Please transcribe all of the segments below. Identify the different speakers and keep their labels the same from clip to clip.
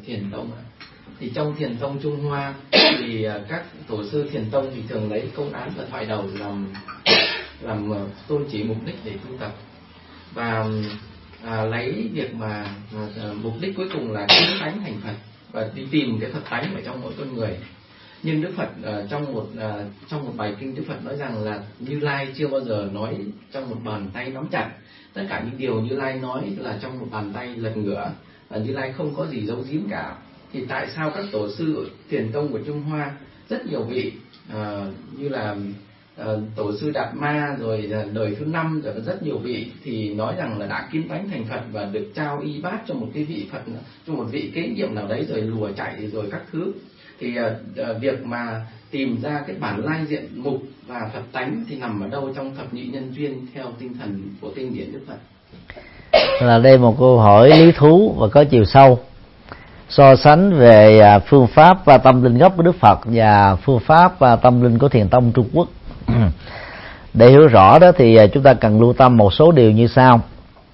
Speaker 1: Thiền tông thì trong Thiền tông Trung Hoa thì các tổ sư Thiền tông thì thường lấy công án và thoại đầu làm tôn chỉ mục đích để tu tập, và lấy việc mà mục đích cuối cùng là kiến tánh thành Phật và đi tìm cái Phật tánh ở trong mỗi con người. Nhưng Đức Phật trong một bài kinh, Đức Phật nói rằng là Như Lai chưa bao giờ nói trong một bàn tay nắm chặt. Tất cả những điều Như Lai nói là trong một bàn tay lật ngửa, và Như Lai không có gì giấu giếm cả. Thì tại sao các tổ sư Thiền tông của Trung Hoa rất nhiều vị như là tổ sư Đạt Ma rồi đời thứ 5 rồi rất nhiều vị thì nói rằng là đã kiến tánh thành Phật và được trao y bát cho một cái vị Phật, cho một vị kế nhiệm nào đấy, rồi lùa chạy rồi các thứ. Thì việc mà tìm ra cái bản lai diện mục và Phật tánh thì nằm ở đâu trong thập nhị nhân duyên theo tinh thần của kinh điển Đức Phật?
Speaker 2: Là đây một câu hỏi lý thú và có chiều sâu, so sánh về phương pháp tâm linh gốc của Đức Phật và phương pháp tâm linh của Thiền tông Trung Quốc. Để hiểu rõ đó thì chúng ta cần lưu tâm một số điều như sau.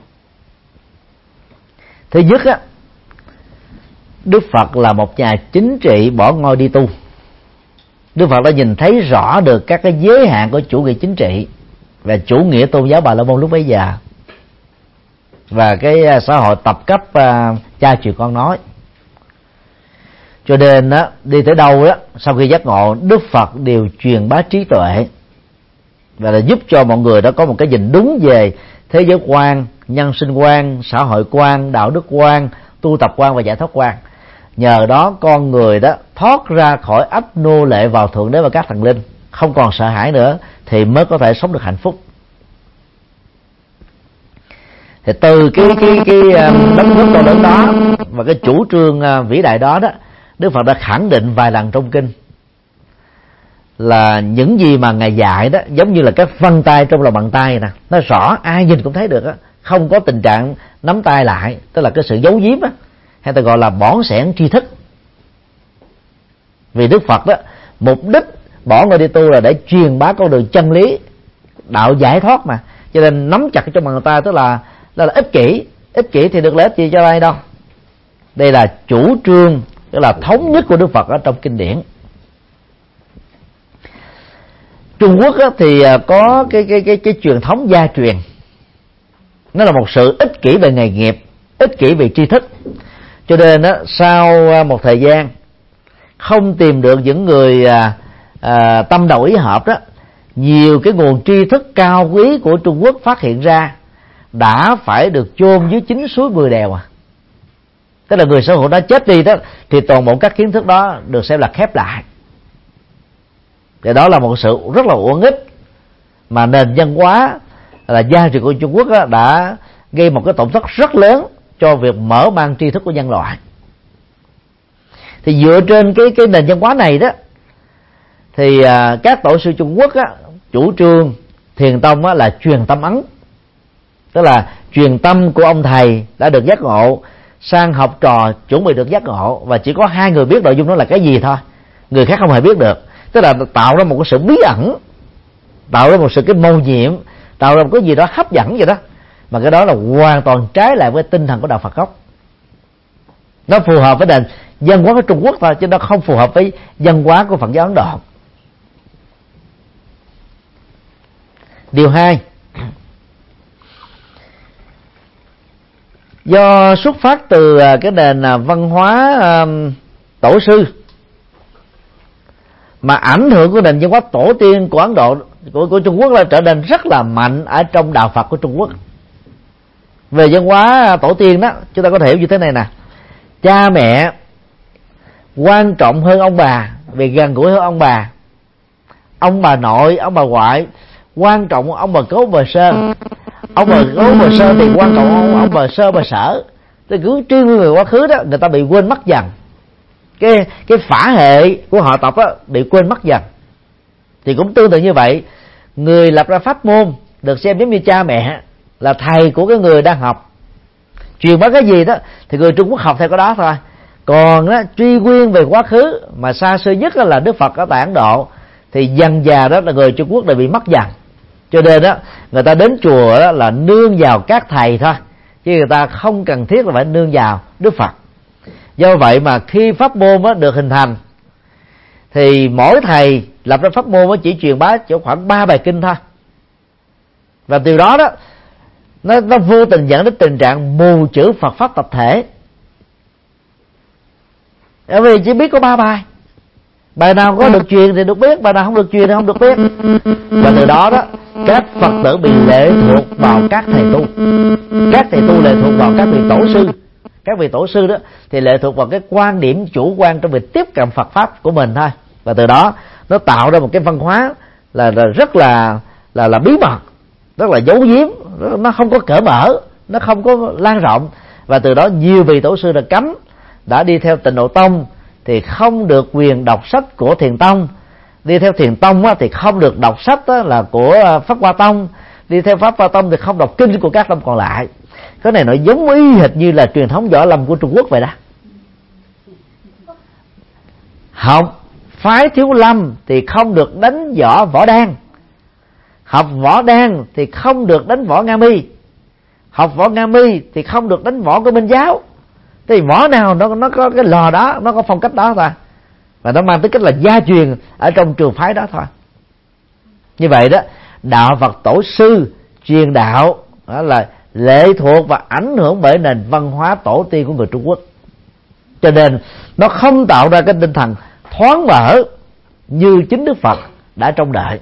Speaker 2: Thứ nhất á, Đức Phật là một nhà chính trị bỏ ngôi đi tu. Đức Phật đã nhìn thấy rõ được các cái giới hạn của chủ nghĩa chính trị và chủ nghĩa tôn giáo Bà La Môn lúc bấy giờ, và cái xã hội tập cấp cha truyền con nói. Cho nên đó, đi tới đâu đó, sau khi giác ngộ, Đức Phật đều truyền bá trí tuệ và là giúp cho mọi người đó có một cái nhìn đúng về thế giới quan, nhân sinh quan, xã hội quan, đạo đức quan, tu tập quan và giải thoát quan. Nhờ đó con người đó thoát ra khỏi ách nô lệ vào Thượng Đế và các thần linh, không còn sợ hãi nữa, thì mới có thể sống được hạnh phúc. Thì từ cái đóng góp to lớn đó và cái chủ trương vĩ đại đó đó, Đức Phật đã khẳng định vài lần trong kinh là những gì mà Ngài dạy đó giống như là các vân tay trong lòng bàn tay nè, nó rõ, ai nhìn cũng thấy được á, không có tình trạng nắm tay lại, tức là cái sự giấu giếm á, hay ta gọi là bỏn sẻn tri thức. Vì Đức Phật đó, mục đích bỏ ngôi đi tu là để truyền bá con đường chân lý, đạo giải thoát mà, cho nên nắm chặt trong bàn tay tức là ích kỷ thì được lợi ích gì cho ai đâu. Đây là chủ trương, tức là thống nhất của Đức Phật ở trong kinh điển. Trung Quốc thì có cái truyền thống gia truyền, nó là một sự ích kỷ về nghề nghiệp, ích kỷ về tri thức. Cho nên sau một thời gian không tìm được những người tâm đầu ý hợp đó, nhiều cái nguồn tri thức cao quý của Trung Quốc phát hiện ra đã phải được chôn dưới chính suối 10 đèo Tức là người sở hữu đó chết đi đó, thì toàn bộ các kiến thức đó được xem là khép lại. Thì đó là một sự rất là uổng ích mà nền văn hóa là gia truyền của Trung Quốc đã gây một cái tổn thất rất lớn cho việc mở mang tri thức của nhân loại. Thì dựa trên cái nền văn hóa này đó, thì các tổ sư Trung Quốc chủ trương Thiền tông là truyền tâm ấn, tức là truyền tâm của ông thầy đã được giác ngộ sang học trò chuẩn bị được giác ngộ, và chỉ có 2 người biết nội dung đó là cái gì thôi, người khác không hề biết được. Tức là tạo ra một cái sự bí ẩn, tạo ra một sự cái mầu nhiệm, tạo ra một cái gì đó hấp dẫn vậy đó, mà cái đó là hoàn toàn trái lại với tinh thần của đạo Phật gốc. Nó phù hợp với nền văn hóa của Trung Quốc thôi, chứ nó không phù hợp với văn hóa của Phật giáo Ấn Độ. Điều 2, do xuất phát từ cái nền văn hóa tổ sư mà ảnh hưởng của nền văn hóa tổ tiên của Ấn Độ, của Trung Quốc là trở nên rất là mạnh ở trong đạo Phật của Trung Quốc. Về văn hóa tổ tiên đó, chúng ta có thể hiểu như thế này nè: cha mẹ quan trọng hơn ông bà vì gần gũi hơn ông bà nội, ông bà ngoại quan trọng ông bà cố, ông bà sơ. Ông bà cố, ông bà sơ thì quan trọng ông bà sơ, bà sở. Thì cứ truy nguyên người quá khứ đó, người ta bị quên mất dần. Cái phả hệ của họ tộc bị quên mất dần. Thì cũng tương tự như vậy, người lập ra pháp môn được xem giống như cha mẹ, là thầy của cái người đang học. Truyền bá cái gì đó thì người Trung Quốc học theo cái đó thôi. Còn đó, truy nguyên về quá khứ mà xa xưa nhất là Đức Phật ở tại Ấn Độ, thì dần dà đó là người Trung Quốc đã bị mất dần. Cho nên đó, người ta đến chùa đó là nương vào các thầy thôi, chứ người ta không cần thiết là phải nương vào Đức Phật. Do vậy mà khi pháp môn được hình thành thì mỗi thầy lập ra pháp môn chỉ truyền bá cho khoảng 3 bài kinh thôi, và từ đó nó vô tình dẫn đến tình trạng mù chữ Phật pháp tập thể. Bởi vì chỉ biết có 3 bài nào có được truyền thì được biết, bài nào không được truyền thì không được biết, và từ đó các Phật tử bị lệ thuộc vào các thầy tu. Các thầy tu lệ thuộc vào các vị tổ sư. Các vị tổ sư thì lệ thuộc vào cái quan điểm chủ quan trong việc tiếp cận Phật pháp của mình thôi, và từ đó nó tạo ra một cái văn hóa là rất là bí mật, rất là giấu giếm, nó không có cởi mở, nó không có lan rộng, và từ đó nhiều vị tổ sư đã đi theo Tịnh Độ Tông thì không được quyền đọc sách của Thiền Tông, đi theo Thiền Tông thì không được đọc sách là của Pháp Hoa Tông, đi theo Pháp Hoa Tông thì không đọc kinh của các tông còn lại. Cái này nó giống y hệt như là truyền thống võ lâm của Trung Quốc vậy đó. Học phái Thiếu Lâm thì không được đánh võ đan, học võ đan thì không được đánh võ Nga Mi, học võ Nga Mi thì không được đánh võ của Minh giáo. Thì võ nào nó có cái lò đó, nó có phong cách đó thôi, và nó mang tính cách là gia truyền ở trong trường phái đó thôi. Như vậy đó, đạo Phật tổ sư truyền đạo đó là lệ thuộc và ảnh hưởng bởi nền văn hóa tổ tiên của người Trung Quốc, cho nên nó không tạo ra cái tinh thần thoáng mở như chính Đức Phật đã trông đợi.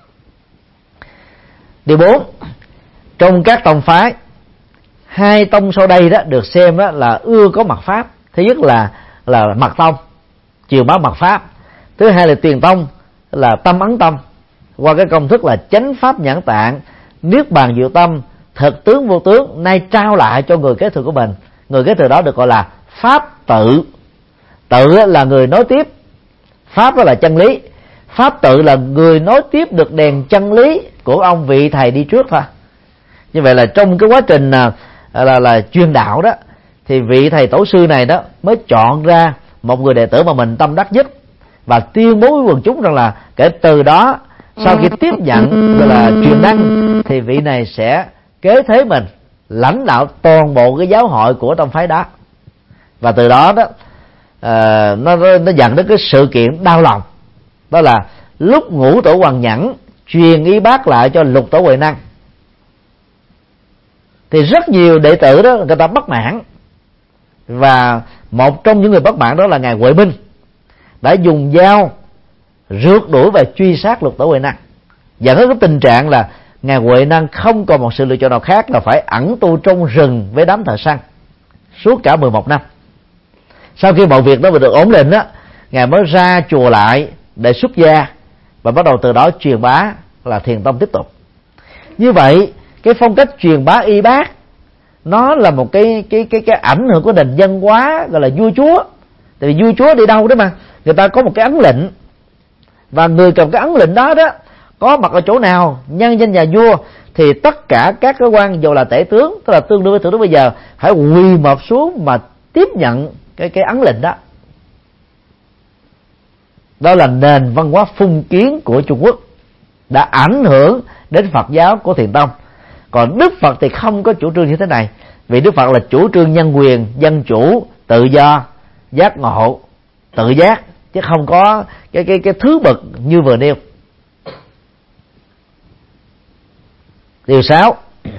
Speaker 2: Điều 4, trong các tông phái, 2 tông sau đây được xem là ưa có mật pháp. Thứ nhất là Mật Tông, truyền bá mật pháp. Thứ hai là Tuyền Tông, là Tâm Ấn Tông, qua cái công thức là chánh pháp nhãn tạng, niết bàn diệu tâm, thực tướng vô tướng, nay trao lại cho người kế thừa của mình. Người kế thừa đó được gọi là pháp tự. Tự là người nói tiếp, pháp đó là chân lý. Pháp tự là người nói tiếp được đèn chân lý của ông vị thầy đi trước thôi. Như vậy là trong cái quá trình là truyền đạo đó, thì vị thầy tổ sư này mới chọn ra một người đệ tử mà mình tâm đắc nhất, và tuyên bố với quần chúng rằng là kể từ đó sau khi tiếp nhận gọi là truyền đăng thì vị này sẽ kế thế mình, lãnh đạo toàn bộ cái giáo hội của tông phái đó. Và từ đó nó dẫn đến cái sự kiện đau lòng, đó là lúc Ngũ Tổ Hoàng Nhẫn truyền y bác lại cho Lục Tổ Huệ Năng thì rất nhiều đệ tử đó người ta bất mãn, và một trong những người bất mãn đó là ngài Huệ Minh đã dùng dao rượt đuổi và truy sát Lục Tổ Huệ Năng, dẫn đến cái tình trạng là ngài Huệ Năng không còn một sự lựa chọn nào khác là phải ẩn tu trong rừng với đám thợ săn suốt cả 11 năm. Sau khi mọi việc đó được ổn định ngài mới ra chùa lại để xuất gia, và bắt đầu từ đó truyền bá là Thiền Tông tiếp tục. Như vậy cái phong cách truyền bá y bác nó là một cái ảnh hưởng của nền văn hóa gọi là vua chúa. Tại vì vua chúa đi đâu đó mà người ta có một cái ấn lệnh, và người cầm cái ấn lệnh đó có mặt ở chỗ nào, nhân danh nhà vua, thì tất cả các cái quan dù là tể tướng, tức là tương đương với thủ tướng bây giờ, phải quỳ mọp xuống mà tiếp nhận cái ấn lệnh đó. Đó là nền văn hóa phong kiến của Trung Quốc đã ảnh hưởng đến Phật giáo của Thiền Tông. Còn Đức Phật thì không có chủ trương như thế này, vì Đức Phật là chủ trương nhân quyền, dân chủ, tự do, giác ngộ, tự giác, chứ không có cái thứ bậc như vừa nêu. Điều 6,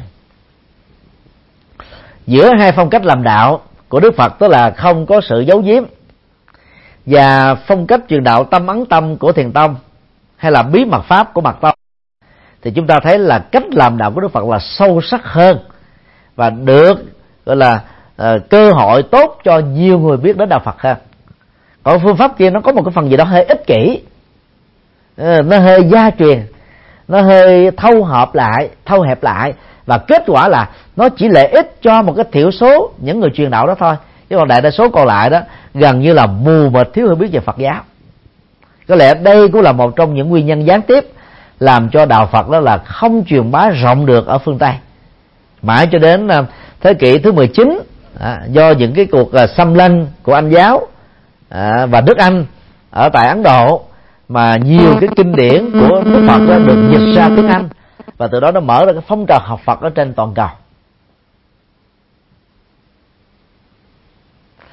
Speaker 2: giữa 2 phong cách làm đạo của Đức Phật, tức là không có sự giấu giếm, và phong cách truyền đạo Tâm Ấn Tâm của Thiền Tông hay là bí mật pháp của Mật Tông, thì chúng ta thấy là cách làm đạo của Đức Phật là sâu sắc hơn, và được gọi là cơ hội tốt cho nhiều người biết đến đạo Phật hơn. Còn phương pháp kia nó có một cái phần gì đó hơi ích kỷ, nó hơi gia truyền, nó hơi thâu hẹp lại, và kết quả là nó chỉ lợi ích cho một cái thiểu số những người truyền đạo đó thôi, chứ còn đại đa số còn lại đó gần như là mù mịt, thiếu hiểu biết về Phật giáo. Có lẽ đây cũng là một trong những nguyên nhân gián tiếp làm cho đạo Phật đó là không truyền bá rộng được ở phương Tây, mãi cho đến thế kỷ thứ 19, do những cái cuộc xâm lăng của Anh giáo và nước Anh ở tại Ấn Độ, mà nhiều cái kinh điển của Đức Phật đó được dịch ra tiếng Anh, và từ đó nó mở ra cái phong trào học Phật ở trên toàn cầu.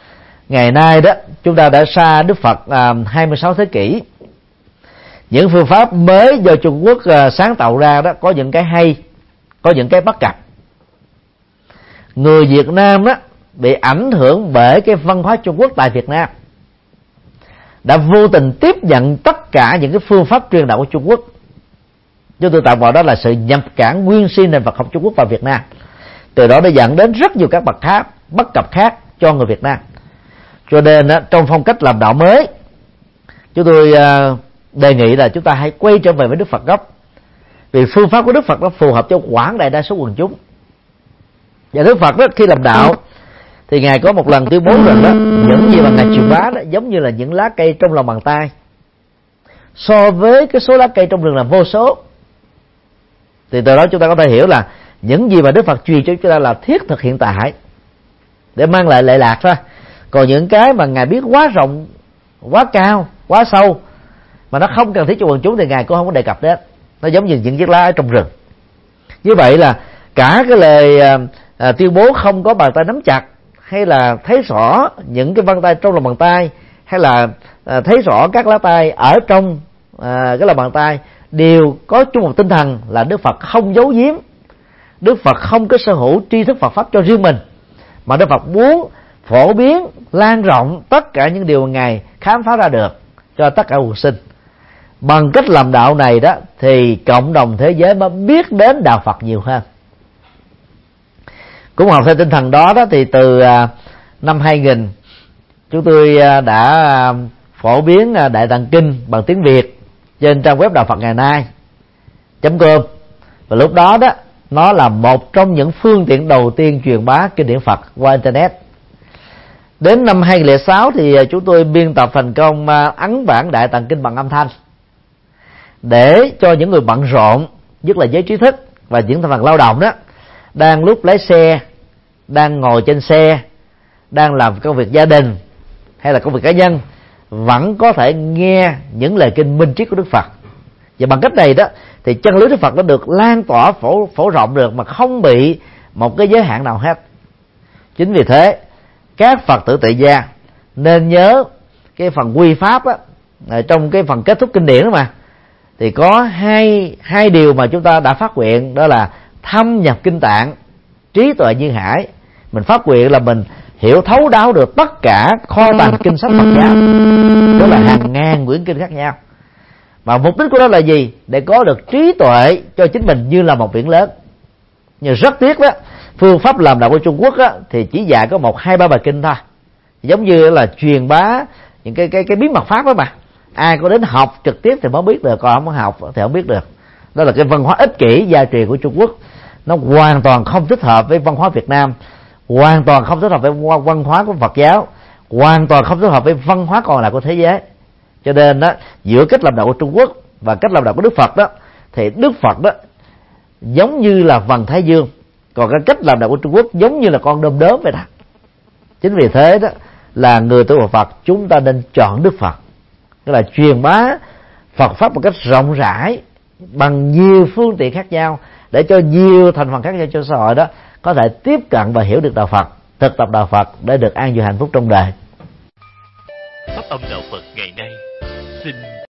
Speaker 2: ngày nay đó chúng ta đã xa Đức Phật 26 thế kỷ. Những phương pháp mới do Trung Quốc sáng tạo ra đó có những cái hay, có những cái bất cập. Người Việt Nam đó bị ảnh hưởng bởi cái văn hóa Trung Quốc tại Việt Nam, đã vô tình tiếp nhận tất cả những cái phương pháp truyền đạo của Trung Quốc. Chúng tôi tạm gọi đó là sự nhập cảng nguyên si nền Phật học Trung Quốc vào Việt Nam. Từ đó đã dẫn đến rất nhiều các bất cập khác cho người Việt Nam. Cho nên trong phong cách làm đạo mới, chúng tôi đề nghị là chúng ta hãy quay trở về với Đức Phật gốc, vì phương pháp của Đức Phật nó phù hợp cho quảng đại đa số quần chúng. Và Đức Phật đó, khi làm đạo thì Ngài có một lần tuyên bố rằng đó, những gì mà Ngài truyền bá đó giống như là những lá cây trong lòng bàn tay, so với cái số lá cây trong rừng là vô số. Thì từ đó chúng ta có thể hiểu là những gì mà Đức Phật truyền cho chúng ta là thiết thực hiện tại để mang lại lệ lạc thôi. Còn những cái mà Ngài biết quá rộng, quá cao, quá sâu mà nó không cần thiết cho quần chúng thì Ngài cũng không có đề cập đến. Nó giống như những chiếc lá ở trong rừng. Như vậy là cả cái lời tuyên bố không có bàn tay nắm chặt, hay là thấy rõ những cái vân tay trong lòng bàn tay, hay là thấy rõ các lá tay ở trong cái lòng bàn tay, đều có chung một tinh thần là Đức Phật không giấu giếm, Đức Phật không có sở hữu tri thức Phật pháp cho riêng mình, mà Đức Phật muốn phổ biến, lan rộng tất cả những điều mà Ngài khám phá ra được cho tất cả quần sinh. Bằng cách làm đạo này đó thì cộng đồng thế giới mới biết đến đạo Phật nhiều hơn. Cũng học theo tinh thần đó thì từ năm 2000 chúng tôi đã phổ biến Đại Tạng Kinh bằng tiếng Việt trên trang web Đạo Phật Ngày Nay.com. Và lúc đó nó là một trong những phương tiện đầu tiên truyền bá kinh điển Phật qua internet. Đến năm 2006 thì chúng tôi biên tập thành công ấn bản Đại Tạng Kinh bằng âm thanh, để cho những người bận rộn, nhất là giới trí thức và những thành phần lao động đó, đang lúc lái xe, đang ngồi trên xe, đang làm công việc gia đình hay là công việc cá nhân, vẫn có thể nghe những lời kinh minh triết của Đức Phật. Và bằng cách này đó thì chân lý Đức Phật nó được lan tỏa phổ rộng được mà không bị một cái giới hạn nào hết. Chính vì thế các Phật tử tại gia nên nhớ cái phần quy pháp á, trong cái phần kết thúc kinh điển đó mà, thì có hai điều mà chúng ta đã phát nguyện, đó là thâm nhập kinh tạng, trí tuệ như hải. Mình phát nguyện là mình hiểu thấu đáo được tất cả kho tàng kinh sách Phật giáo, đó là hàng ngàn quyển kinh khác nhau. Và mục đích của nó là gì? Để có được trí tuệ cho chính mình như là một biển lớn. Nhưng rất tiếc đó, phương pháp làm đạo của Trung Quốc đó, thì chỉ dạy có 1-2-3 bài kinh thôi, giống như là truyền bá những cái bí mật pháp đó mà. Ai có đến học trực tiếp thì mới biết được, còn không học thì không biết được. Đó là cái văn hóa ích kỷ gia truyền của Trung Quốc. Nó hoàn toàn không thích hợp với văn hóa Việt Nam, hoàn toàn không thích hợp với văn hóa của Phật giáo, hoàn toàn không thích hợp với văn hóa còn lại của thế giới. Cho nên đó, giữa cách làm đạo của Trung Quốc và cách làm đạo của Đức Phật đó, thì Đức Phật đó giống như là vầng thái dương, còn cái cách làm đạo của Trung Quốc giống như là con đom đóm vậy đó. Chính vì thế đó là người tu Phật chúng ta nên chọn Đức Phật, tức là truyền bá Phật pháp một cách rộng rãi bằng nhiều phương tiện khác nhau, để cho nhiều thành phần khác nhau trong xã hội đó có thể tiếp cận và hiểu được đạo Phật, thực tập đạo Phật để được an vui hạnh phúc trong đời.
Speaker 3: Pháp âm đạo Phật ngày nay xin